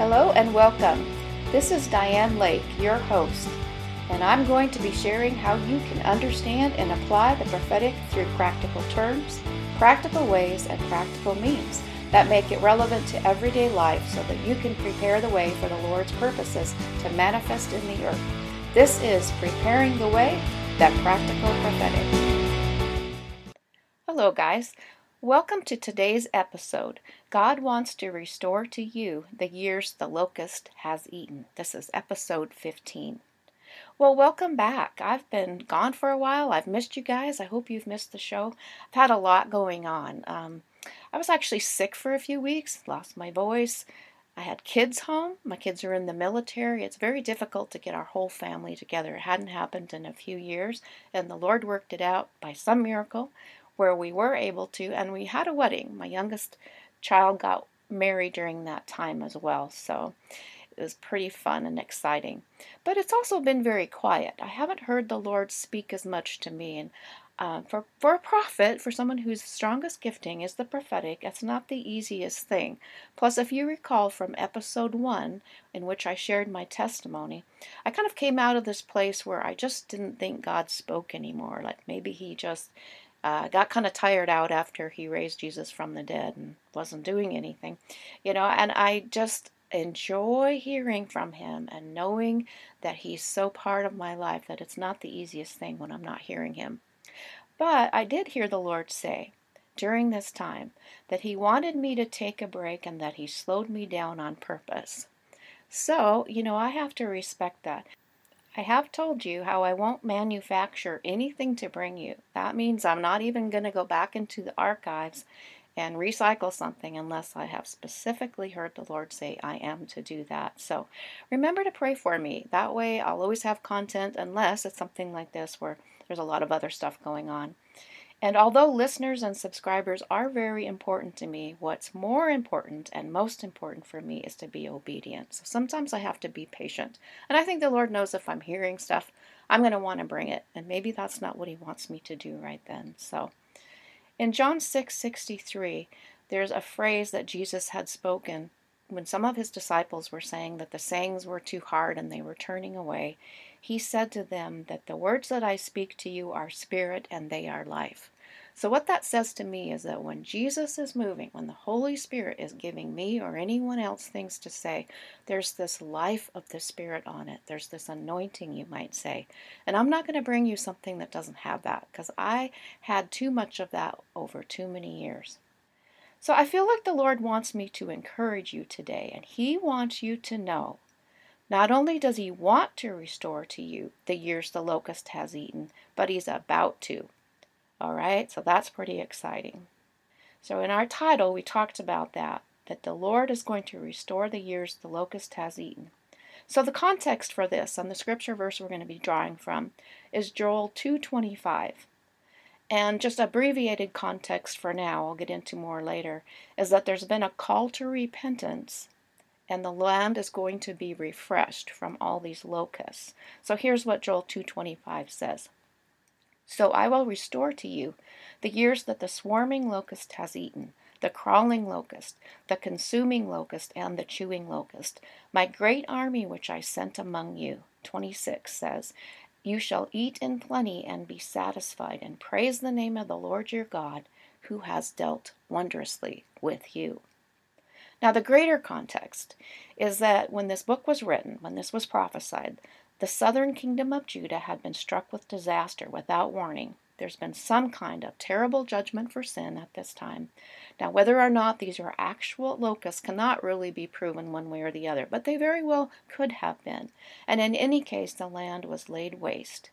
Hello and welcome. This is Diane Lake, your host, and I'm going to be sharing how you can understand and apply the prophetic through practical terms, practical ways, and practical means that make it relevant to everyday life so that you can prepare the way for the Lord's purposes to manifest in the earth. This is Preparing the Way, that Practical Prophetic. Hello, guys. Welcome to today's episode. God wants to restore to you the years the locust has eaten. This is episode 15. Well, welcome back. I've been gone for a while. I've missed you guys. I hope you've missed the show. I've had a lot going on. I was actually sick for a few weeks, lost my voice. I had kids home. My kids are in the military. It's very difficult to get our whole family together. It hadn't happened in a few years, and the Lord worked it out by some miracle where we were able to, and we had a wedding. My youngest child got married during that time as well, so it was pretty fun and exciting. But it's also been very quiet. I haven't heard the Lord speak as much to me, and for a prophet, for someone whose strongest gifting is the prophetic, it's not the easiest thing. Plus, if you recall from episode 1, in which I shared my testimony, I kind of came out of this place where I just didn't think God spoke anymore. Like maybe he just got kind of tired out after he raised Jesus from the dead and wasn't doing anything, and I just enjoy hearing from him and knowing that he's so part of my life that it's not the easiest thing when I'm not hearing him. But I did hear the Lord say during this time that he wanted me to take a break and that he slowed me down on purpose. So, I have to respect that. I have told you how I won't manufacture anything to bring you. That means I'm not even going to go back into the archives and recycle something unless I have specifically heard the Lord say I am to do that. So remember to pray for me. That way I'll always have content unless it's something like this where there's a lot of other stuff going on. And although listeners and subscribers are very important to me, what's more important and most important for me is to be obedient. So sometimes I have to be patient. And I think the Lord knows if I'm hearing stuff, I'm going to want to bring it. And maybe that's not what he wants me to do right then. So in John 6:63, there's a phrase that Jesus had spoken when some of his disciples were saying that the sayings were too hard and they were turning away. He said to them that the words that I speak to you are spirit and they are life. So what that says to me is that when Jesus is moving, when the Holy Spirit is giving me or anyone else things to say, there's this life of the Spirit on it. There's this anointing, you might say. And I'm not going to bring you something that doesn't have that because I had too much of that over too many years. So I feel like the Lord wants me to encourage you today, and he wants you to know not only does he want to restore to you the years the locust has eaten, but he's about to. All right, so that's pretty exciting. So in our title, we talked about that the Lord is going to restore the years the locust has eaten. So the context for this, and the scripture verse we're going to be drawing from, is Joel 2:25. And just abbreviated context for now, I'll get into more later, is that there's been a call to repentance and the land is going to be refreshed from all these locusts. So here's what Joel 2:25 says. So I will restore to you the years that the swarming locust has eaten, the crawling locust, the consuming locust, and the chewing locust, my great army which I sent among you. 26 says, you shall eat in plenty and be satisfied, and praise the name of the Lord your God, who has dealt wondrously with you. Now, the greater context is that when this book was written, when this was prophesied, the southern kingdom of Judah had been struck with disaster without warning. There's been some kind of terrible judgment for sin at this time. Now, whether or not these are actual locusts cannot really be proven one way or the other, but they very well could have been. And in any case, the land was laid waste.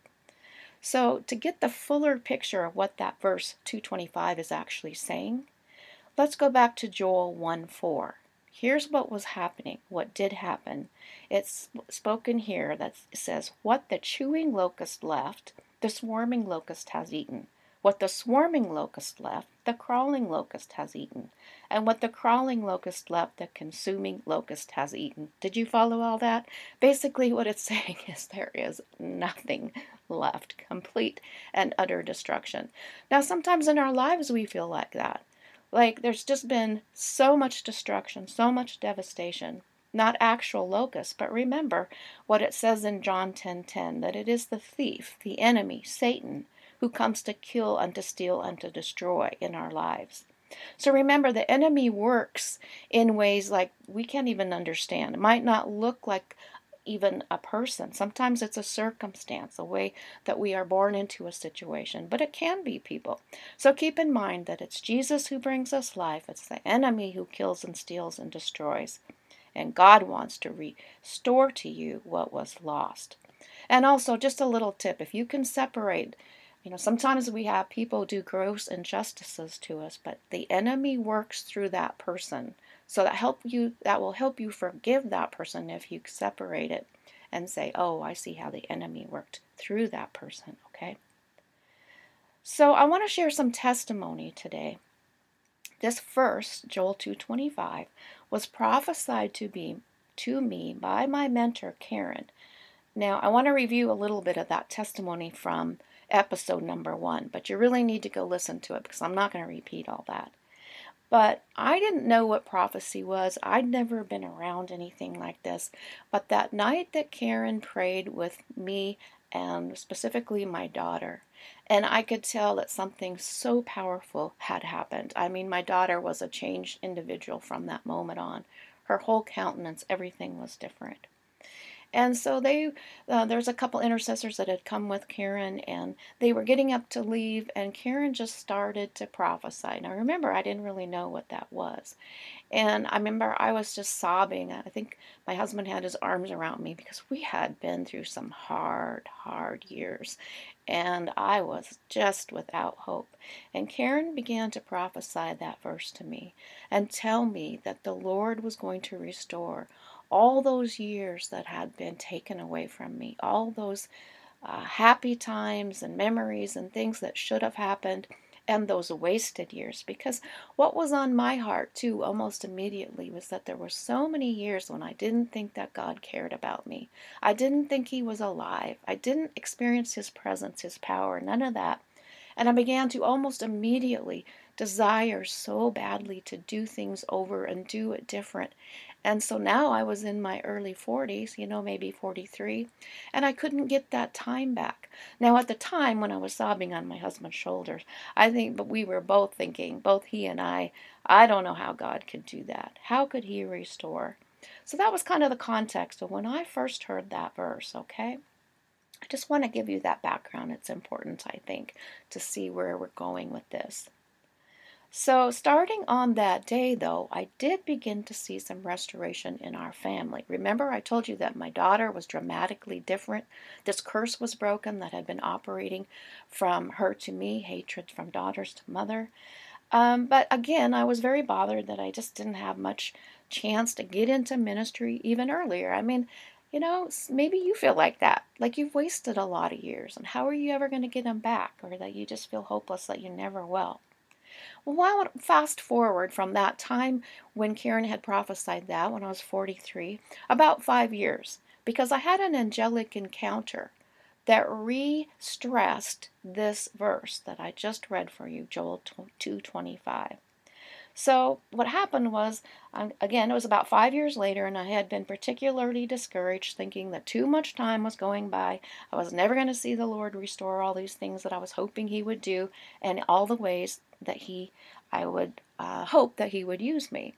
So, to get the fuller picture of what that verse 2:25 is actually saying, let's go back to Joel 1:4. Here's what was happening, what did happen. It's spoken here that says, what the chewing locust left, the swarming locust has eaten. What the swarming locust left, the crawling locust has eaten. And what the crawling locust left, the consuming locust has eaten. Did you follow all that? Basically what it's saying is there is nothing left. Complete and utter destruction. Now sometimes in our lives we feel like that. Like there's just been so much destruction, so much devastation. not actual locusts, but remember what it says in John 10:10, that it is the thief, the enemy, Satan, who comes to kill and to steal and to destroy in our lives. So remember, the enemy works in ways like we can't even understand. It might not look like even a person. Sometimes it's a circumstance, a way that we are born into a situation, but it can be people. So keep in mind that it's Jesus who brings us life. It's the enemy who kills and steals and destroys. And God wants to restore to you what was lost. And also, just a little tip, if you can separate, sometimes we have people do gross injustices to us, but the enemy works through that person. So that will help you forgive that person if you separate it and say, oh, I see how the enemy worked through that person, okay? So I want to share some testimony today. This verse, Joel 2:25, was prophesied to me by my mentor, Karen. Now, I want to review a little bit of that testimony from episode number 1, but you really need to go listen to it because I'm not going to repeat all that. But I didn't know what prophecy was. I'd never been around anything like this. But that night that Karen prayed with me and specifically my daughter, and I could tell that something so powerful had happened. I mean, my daughter was a changed individual from that moment on. Her whole countenance, everything was different. And so there's a couple intercessors that had come with Karen, and they were getting up to leave, and Karen just started to prophesy. Now remember, I didn't really know what that was. And I remember I was just sobbing. I think my husband had his arms around me because we had been through some hard years. And I was just without hope. And Karen began to prophesy that verse to me and tell me that the Lord was going to restore all those years that had been taken away from me, all those happy times and memories and things that should have happened, and those wasted years. Because what was on my heart too almost immediately was that there were so many years when I didn't think that God cared about me. I didn't think He was alive. I didn't experience His presence, His power, none of that. And I began to almost immediately desire so badly to do things over and do it different. And so now I was in my early 40s, maybe 43, and I couldn't get that time back. Now at the time when I was sobbing on my husband's shoulders, but we were both thinking, both he and I don't know how God could do that. How could He restore? So that was kind of the context of when I first heard that verse, okay? I just want to give you that background. It's important, I think, to see where we're going with this. So starting on that day, though, I did begin to see some restoration in our family. Remember, I told you that my daughter was dramatically different. This curse was broken that had been operating from her to me, hatred from daughters to mother. But again, I was very bothered that I just didn't have much chance to get into ministry even earlier. I mean, maybe you feel like that, like you've wasted a lot of years, and how are you ever going to get them back, or that you just feel hopeless that you never will. Well, fast forward from that time when Karen had prophesied that, when I was 43, about 5 years, because I had an angelic encounter that re-stressed this verse that I just read for you, Joel 2:25. So what happened was, again, it was about 5 years later, and I had been particularly discouraged, thinking that too much time was going by. I was never going to see the Lord restore all these things that I was hoping He would do, and all the ways that I would hope that He would use me.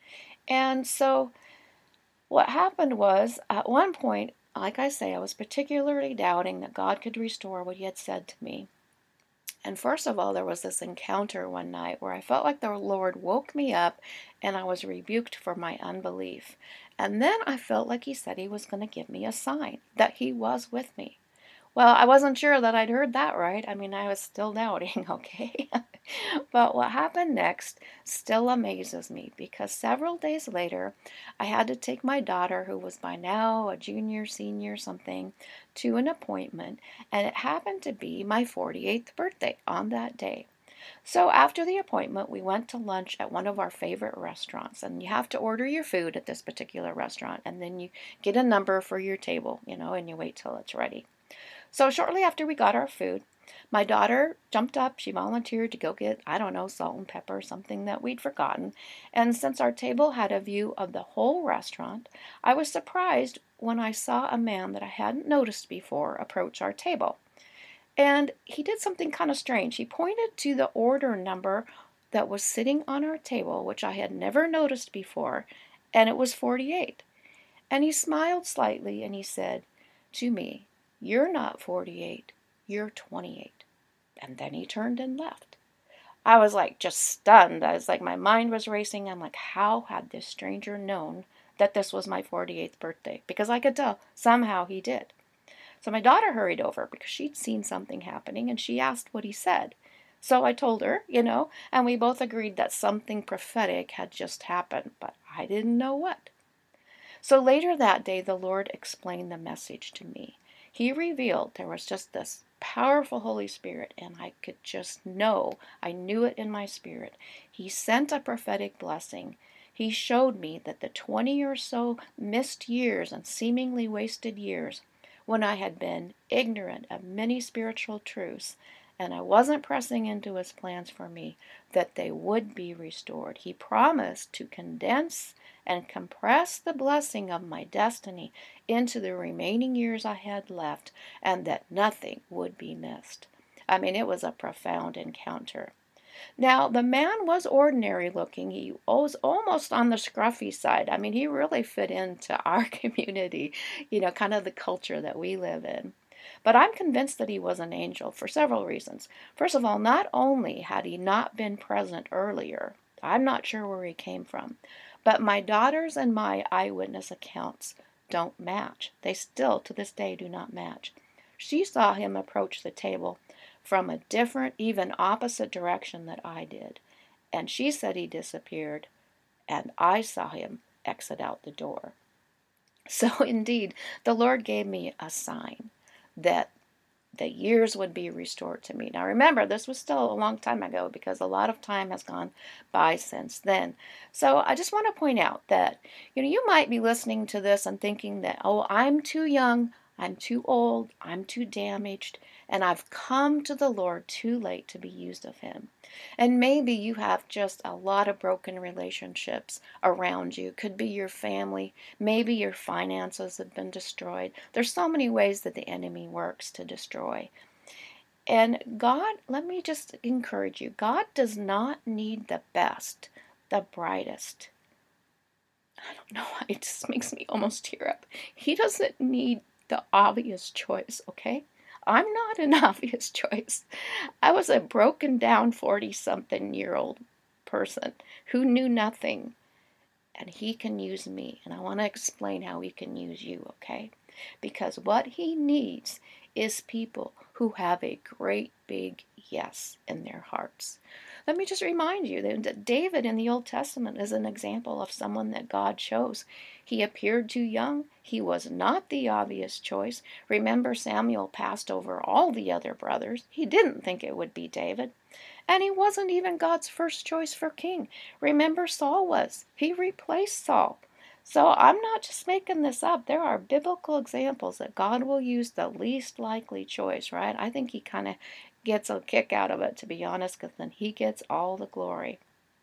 And so what happened was, at one point, like I say, I was particularly doubting that God could restore what He had said to me. And first of all, there was this encounter one night where I felt like the Lord woke me up and I was rebuked for my unbelief. And then I felt like He said He was going to give me a sign that He was with me. Well, I wasn't sure that I'd heard that right. I mean, I was still doubting, okay? But what happened next still amazes me, because several days later, I had to take my daughter, who was by now a junior, senior, something, to an appointment, and it happened to be my 48th birthday on that day. So after the appointment, we went to lunch at one of our favorite restaurants, and you have to order your food at this particular restaurant, and then you get a number for your table, and you wait till it's ready. So shortly after we got our food, My daughter jumped up. She volunteered to go get, I don't know, salt and pepper, something that we'd forgotten. And since our table had a view of the whole restaurant, I was surprised when I saw a man that I hadn't noticed before approach our table. And he did something kind of strange. He pointed to the order number that was sitting on our table, which I had never noticed before, and it was 48. And he smiled slightly and he said to me, "You're not 48, you're 28." And then he turned and left. I was like just stunned. I was like, my mind was racing. I'm like, how had this stranger known that this was my 48th birthday? Because I could tell somehow he did. So my daughter hurried over because she'd seen something happening and she asked what he said. So I told her, and we both agreed that something prophetic had just happened, but I didn't know what. So later that day, the Lord explained the message to me. He revealed there was just this powerful Holy Spirit, and I could just know, I knew it in my spirit. He sent a prophetic blessing. He showed me that the 20 or so missed years and seemingly wasted years, when I had been ignorant of many spiritual truths, and I wasn't pressing into his plans for me, that they would be restored. He promised to condense and compress the blessing of my destiny into the remaining years I had left, and that nothing would be missed. I mean, it was a profound encounter. Now, the man was ordinary looking. He was almost on the scruffy side. I mean, he really fit into our community, kind of the culture that we live in. But I'm convinced that he was an angel for several reasons. First of all, not only had he not been present earlier, I'm not sure where he came from, but my daughter's and my eyewitness accounts don't match. They still, to this day, do not match. She saw him approach the table from a different, even opposite direction that I did. And she said he disappeared, and I saw him exit out the door. So indeed, the Lord gave me a sign that the years would be restored to me. Now remember, this was still a long time ago because a lot of time has gone by since then. So I just want to point out that, you might be listening to this and thinking that, oh, I'm too young, I'm too old, I'm too damaged, and I've come to the Lord too late to be used of Him. And maybe you have just a lot of broken relationships around you. Could be your family. Maybe your finances have been destroyed. There's so many ways that the enemy works to destroy. And God, let me just encourage you, God does not need the best, the brightest. I don't know, it just makes me almost tear up. He doesn't need the obvious choice, okay? I'm not an obvious choice. I was a broken down 40-something-year-old person who knew nothing, and He can use me. And I want to explain how He can use you, okay? Because what He needs is people who have a great big yes in their hearts. Let me just remind you that David in the Old Testament is an example of someone that God chose. He appeared too young. He was not the obvious choice. Remember, Samuel passed over all the other brothers. He didn't think it would be David. And he wasn't even God's first choice for king. Remember, Saul was. He replaced Saul. So I'm not just making this up. There are biblical examples that God will use the least likely choice, right? I think He kind of gets a kick out of it, to be honest, because then He gets all the glory.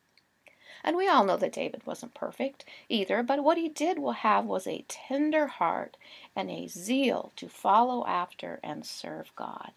And we all know that David wasn't perfect either, but what he did have was a tender heart and a zeal to follow after and serve God.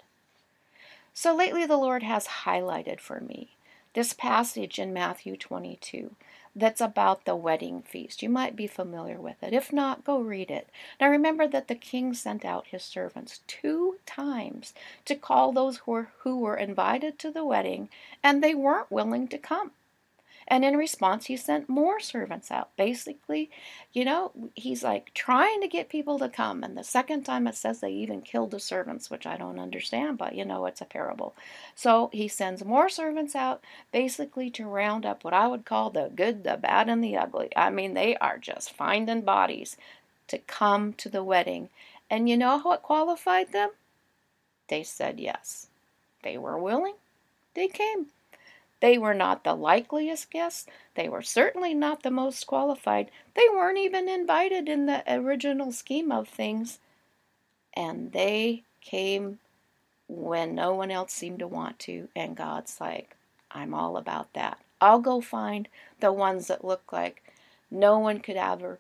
So lately the Lord has highlighted for me this passage in Matthew 22 that's about the wedding feast. You might be familiar with it. If not, go read it. Now remember that the king sent out his servants 2 times to call those who were invited to the wedding, and they weren't willing to come. And in response, he sent more servants out. Basically, he's like trying to get people to come. And the second time it says they even killed the servants, which I don't understand, but it's a parable. So he sends more servants out, basically to round up what I would call the good, the bad, and the ugly. I mean, they are just finding bodies to come to the wedding. And you know what qualified them? They said yes. They were willing. They came. They were not the likeliest guests. They were certainly not the most qualified. They weren't even invited in the original scheme of things. And they came when no one else seemed to want to, and God's like, I'm all about that. I'll go find the ones that look like no one could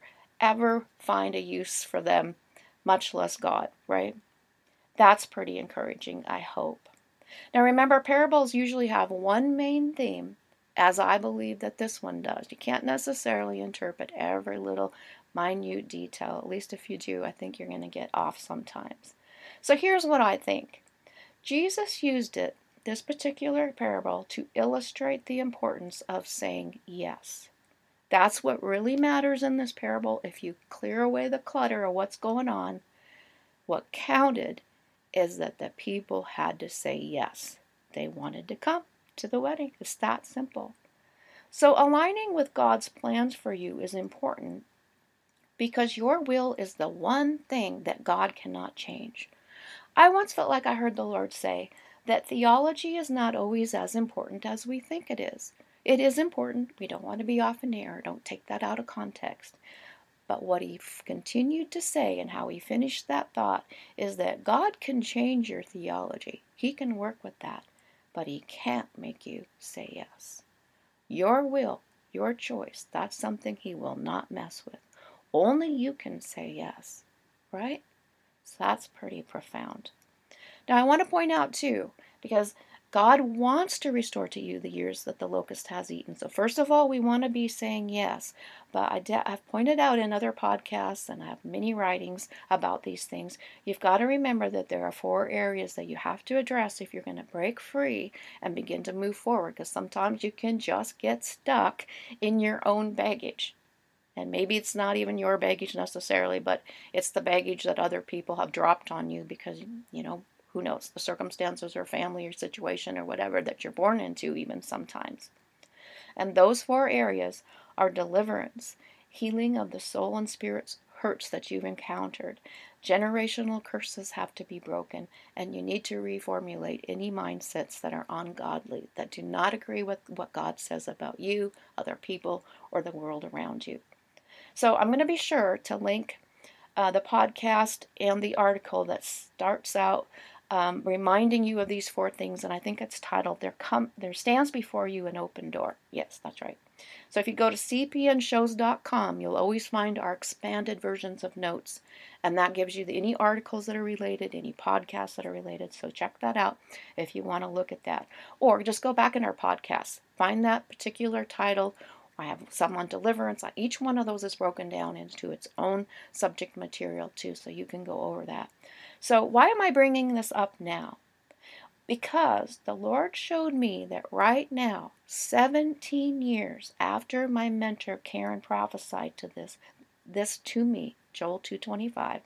ever find a use for them, much less God, right? That's pretty encouraging, I hope. Now remember, parables usually have one main theme, as I believe that this one does. You can't necessarily interpret every little minute detail. At least if you do, I think you're going to get off sometimes. So here's what I think. Jesus used this particular parable, to illustrate the importance of saying yes. That's what really matters in this parable. If you clear away the clutter of what's going on, what counted is that the people had to say yes. They wanted to come to the wedding. It's that simple. So aligning with God's plans for you is important, because your will is the one thing that God cannot change. I once felt like I heard the Lord say that theology is not always as important as we think it is. It is important. We don't want to be off in the air. Don't take that out of context. But what he continued to say, and how he finished that thought, is that God can change your theology. He can work with that, but he can't make you say yes. Your will, your choice, that's something he will not mess with. Only you can say yes, right? So that's pretty profound. Now I want to point out too, because God wants to restore to you the years that the locust has eaten. So first of all, we want to be saying yes. But I've pointed out in other podcasts, and I have many writings about these things, you've got to remember that there are 4 areas that you have to address if you're going to break free and begin to move forward. Because sometimes you can just get stuck in your own baggage. And maybe it's not even your baggage necessarily, but it's the baggage that other people have dropped on you because, who knows, the circumstances or family or situation or whatever that you're born into even sometimes. And those 4 areas are deliverance, healing of the soul and spirit's hurts that you've encountered. Generational curses have to be broken, and you need to reformulate any mindsets that are ungodly, that do not agree with what God says about you, other people, or the world around you. So I'm going to be sure to link the podcast and the article that starts out reminding you of these 4 things, and I think it's titled, There Stands Before You an Open Door. Yes, that's right. So if you go to cpnshows.com, you'll always find our expanded versions of notes, and that gives you any articles that are related, any podcasts that are related, so check that out if you want to look at that. Or just go back in our podcast, find that particular title. I have some on deliverance. Each one of those is broken down into its own subject material too, so you can go over that. So why am I bringing this up now? Because the Lord showed me that right now, 17 years after my mentor Karen prophesied to this to me, Joel 2:25,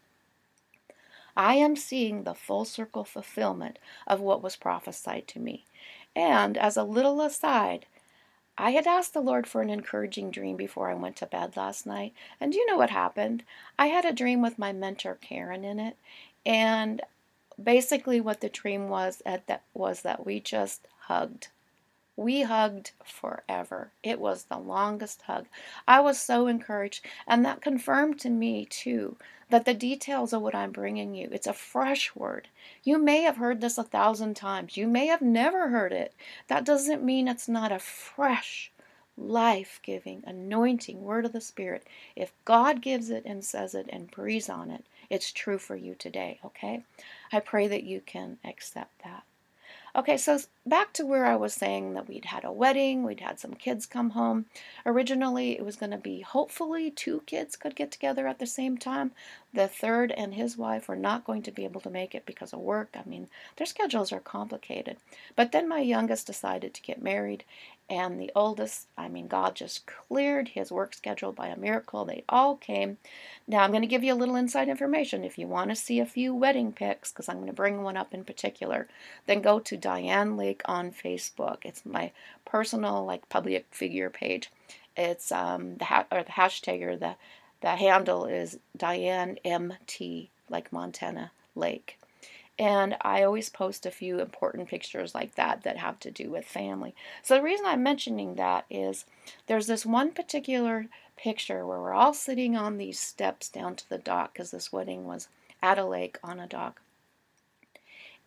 I am seeing the full circle fulfillment of what was prophesied to me. And as a little aside, I had asked the Lord for an encouraging dream before I went to bed last night. And do you know what happened? I had a dream with my mentor Karen in it. And basically what the dream was that we just hugged. We hugged forever. It was the longest hug. I was so encouraged. And that confirmed to me, too, that the details of what I'm bringing you, it's a fresh word. You may have heard this 1,000 times. You may have never heard it. That doesn't mean it's not a fresh, life-giving, anointing word of the Spirit. If God gives it and says it and breathes on it, it's true for you today, okay? I pray that you can accept that. Okay, so back to where I was saying that we'd had a wedding, we'd had some kids come home. Originally, it was going to be hopefully 2 kids could get together at the same time. The third and his wife were not going to be able to make it because of work. I mean, their schedules are complicated. But then my youngest decided to get married, and the oldest, God just cleared his work schedule by a miracle. They all came. Now, I'm going to give you a little inside information. If you want to see a few wedding pics, because I'm going to bring one up in particular, then go to Diane Lake on Facebook. It's my personal, public figure page. It's the hashtag or the handle is Diane MT, like Montana Lake. And I always post a few important pictures like that have to do with family. So the reason I'm mentioning that is there's this one particular picture where we're all sitting on these steps down to the dock, because this wedding was at a lake on a dock.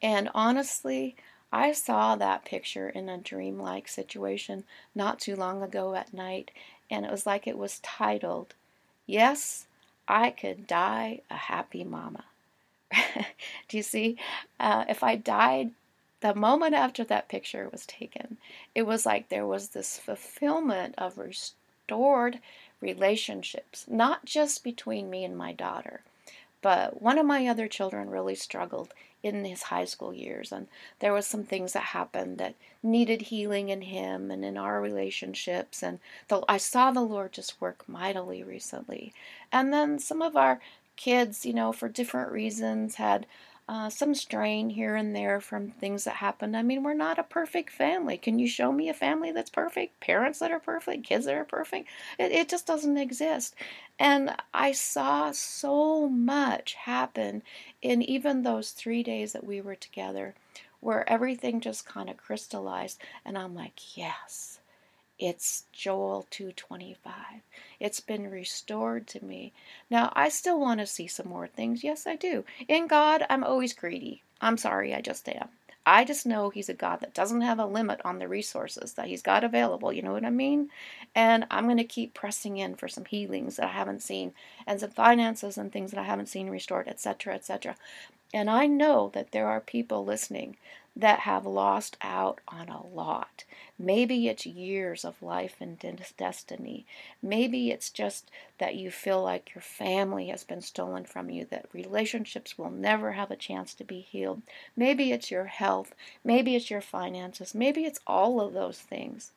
And honestly, I saw that picture in a dreamlike situation not too long ago at night, and it was like it was titled, "Yes, I Could Die a Happy Mama." Do you see? If I died the moment after that picture was taken, it was like there was this fulfillment of restored relationships, not just between me and my daughter, but one of my other children really struggled in his high school years, and there was some things that happened that needed healing in him and in our relationships, and I saw the Lord just work mightily recently. And then some of our kids, for different reasons, had some strain here and there from things that happened. I mean, we're not a perfect family. Can you show me a family that's perfect? Parents that are perfect? Kids that are perfect? It just doesn't exist. And I saw so much happen in even those 3 days that we were together, where everything just kind of crystallized. And I'm like, yes. It's Joel 2:25. It's been restored to me. Now, I still want to see some more things. Yes, I do. In God, I'm always greedy. I'm sorry, I just am. I just know He's a God that doesn't have a limit on the resources that He's got available. You know what I mean? And I'm going to keep pressing in for some healings that I haven't seen, and some finances and things that I haven't seen restored, etc., etc. And I know that there are people listening that have lost out on a lot. Maybe it's years of life and destiny. Maybe it's just that you feel like your family has been stolen from you, that relationships will never have a chance to be healed. Maybe it's your health. Maybe it's your finances. Maybe it's all of those things.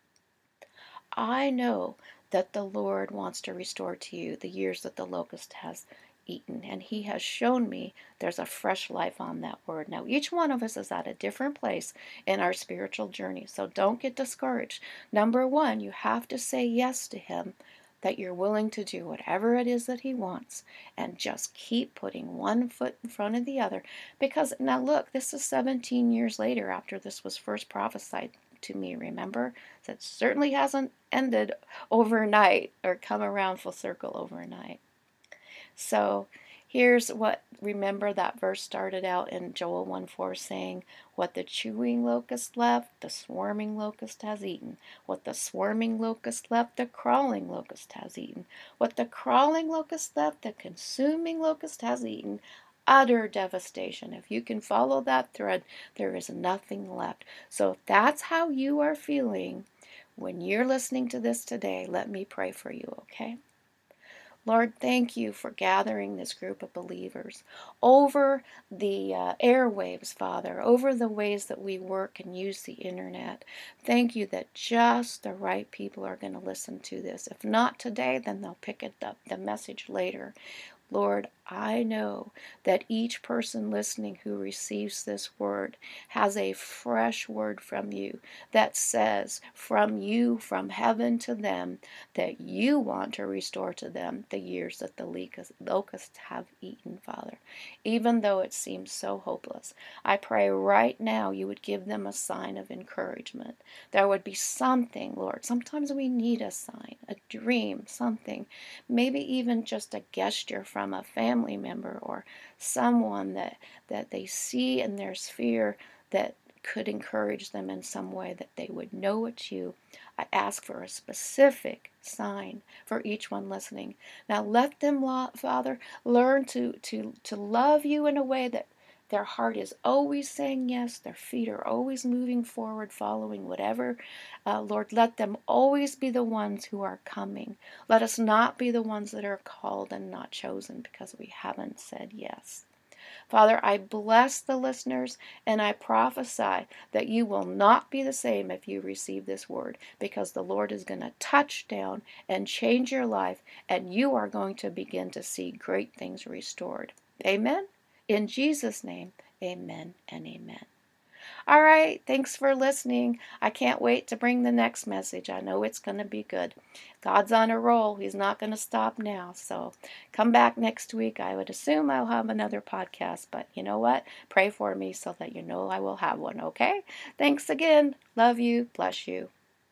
I know that the Lord wants to restore to you the years that the locust has eaten, and He has shown me there's a fresh life on that word. Now, each one of us is at a different place in our spiritual journey, so don't get discouraged. Number one, you have to say yes to Him, that you're willing to do whatever it is that He wants, and just keep putting one foot in front of the other. Because now look, this is 17 years later after this was first prophesied to me, remember? That certainly hasn't ended overnight or come around full circle overnight. So here's what, remember that verse started out in Joel 1:4 saying, "What the chewing locust left, the swarming locust has eaten. What the swarming locust left, the crawling locust has eaten. What the crawling locust left, the consuming locust has eaten." Utter devastation. If you can follow that thread, there is nothing left. So if that's how you are feeling when you're listening to this today, let me pray for you, okay? Lord, thank you for gathering this group of believers over the airwaves, Father, over the ways that we work and use the internet. Thank you that just the right people are going to listen to this. If not today, then they'll pick it up, the message later. Lord, I know that each person listening who receives this word has a fresh word from you that says from you, from heaven to them, that you want to restore to them the years that the locusts have eaten, Father. Even though it seems so hopeless, I pray right now you would give them a sign of encouragement. There would be something, Lord. Sometimes we need a sign, a dream, something, maybe even just a gesture from a family member or someone that they see in their sphere that could encourage them in some way, that they would know it's you. I ask for a specific sign for each one listening. Now let them, Father, learn to love you in a way that their heart is always saying yes, their feet are always moving forward, following whatever. Lord, let them always be the ones who are coming. Let us not be the ones that are called and not chosen because we haven't said yes. Father, I bless the listeners and I prophesy that you will not be the same if you receive this word, because the Lord is going to touch down and change your life, and you are going to begin to see great things restored. Amen? In Jesus' name, amen and amen. All right, thanks for listening. I can't wait to bring the next message. I know it's going to be good. God's on a roll. He's not going to stop now. So come back next week. I would assume I'll have another podcast, but you know what? Pray for me so that you know I will have one, okay? Thanks again. Love you. Bless you.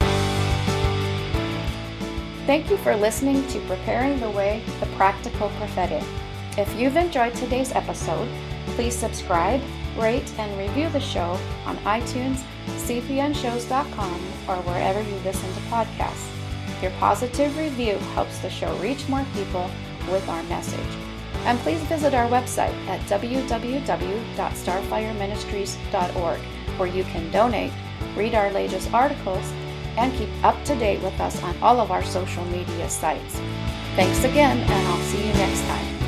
Thank you for listening to Preparing the Way, the Practical Prophetic. If you've enjoyed today's episode, please subscribe, rate, and review the show on iTunes, cpnshows.com, or wherever you listen to podcasts. Your positive review helps the show reach more people with our message. And please visit our website at www.starfireministries.org, where you can donate, read our latest articles, and keep up to date with us on all of our social media sites. Thanks again, and I'll see you next time.